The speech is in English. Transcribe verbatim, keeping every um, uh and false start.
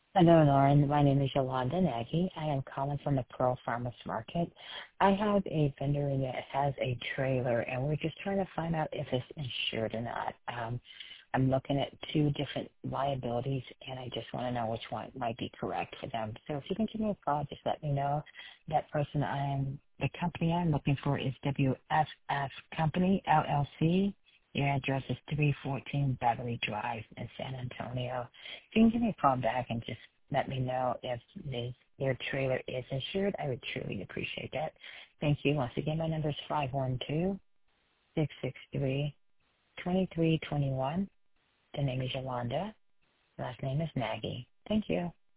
Hello, Lauren. My name is Yolanda Nagy. I am calling from the Pearl Farmers Market. I have a vendor that has a trailer, and we're just trying to find out if it's insured or not. Um, I'm looking at two different liabilities, and I just want to know which one might be correct for them. So if you can give me a call, just let me know. That person I am, the company I'm looking for is W F F Company, L L C. Your address is three fourteen Beverly Drive in San Antonio. If you can give me a call back and just let me know if this, your trailer is insured, I would truly appreciate that. Thank you. Once again, my number is five one two, six six three, two three two one. The name is Yolanda. Last name is Maggie. Thank you.